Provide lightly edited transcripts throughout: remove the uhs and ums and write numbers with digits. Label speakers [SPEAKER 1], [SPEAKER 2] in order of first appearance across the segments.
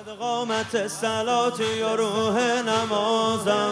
[SPEAKER 1] قامت صلاتی و روح نمازم،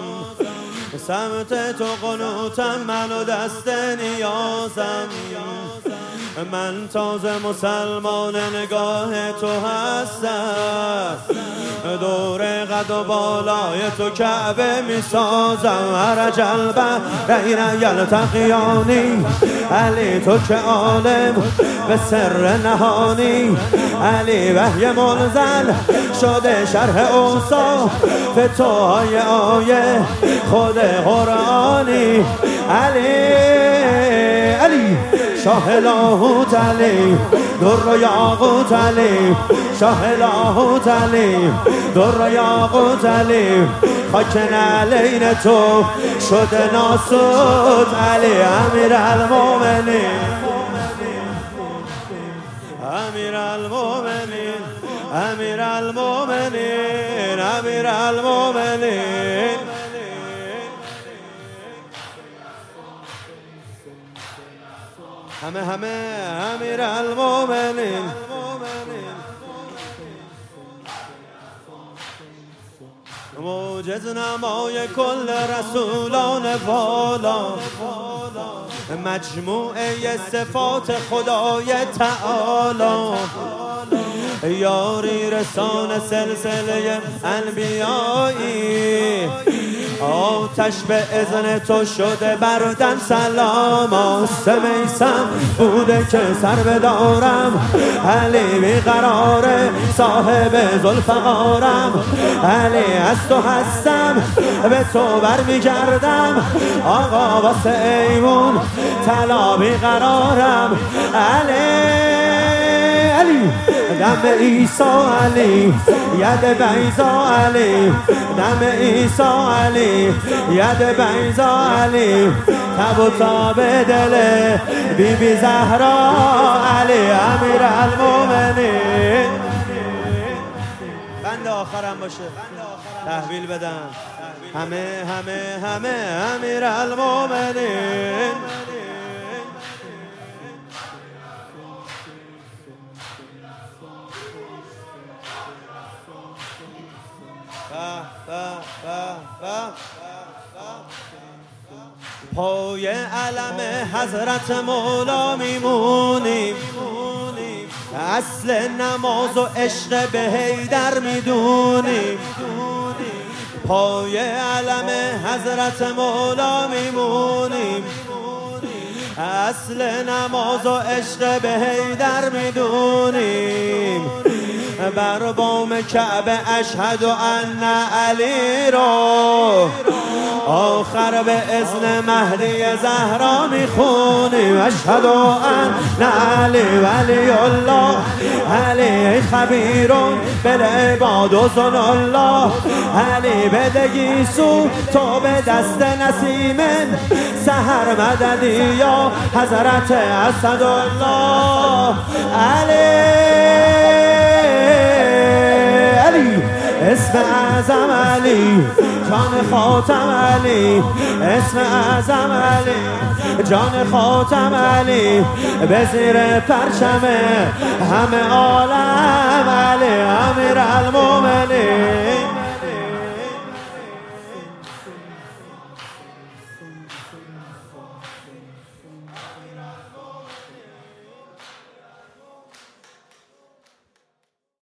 [SPEAKER 1] سمت تو قنوتم، من و دست نیازم. من تازه مسلمان نگاه تو هستم، دور قد و بالای تو کعبه می سازم. عرج البحرین یلتقیانی، علی تو که عالم به سر نهانی، علی وحی منزل شده شرح اوصاف تو های آیه خود قرآنی. علی شاه لاهوت، علی در و یاقوت، علی شاه لاهوت، علی در و یاقوت، علی خاک نعلین تو شده ناسوت، علی امیر المومنین، امیر المومنین، امیر المومنین، امیر المومنین. همه امیر المومنین. موجز نمای کل رسولان والا، مجموعه صفات خدای تعالی، یاری رسان سلسله انبیایی. آتش به اذن تو شده بردن سلام، آسم میسم بوده که سر بدارم، علی بیقراره صاحب ذوالفقارم، علی از تو هستم به تو برمیگردم، آقا واسه ایمون طلا بیقرارم، علی دم عیسی، علی ید بیضا، علی دم عیسی، علی ید بیضا، علی تب و تاب دل بی بی زهرا، علی امیر المومنین. بند آخرم باشه تحویل بدم. همه امیر المومنین. پای علم حضرت مولا میمونیم، اصل نماز و عشق به حیدر میدونیم. پای علم حضرت مولا میمونیم، اصل نماز و عشق به حیدر میدونیم. بر بام کعبه اشهد ان علی رو آخر به اذن مهدی زهرا میخونیم. اشهد ان علی ولی الله، علی خبیرون بالعباد و زن الله، علی بدگی سو تو به دست نسیمن، سحر مددی یا حضرت اسدالله. علی اسم اعظم، علی جان خاتم، علی اسم اعظم، علی جان خاتم، علی به زیر پرچم همه عالم.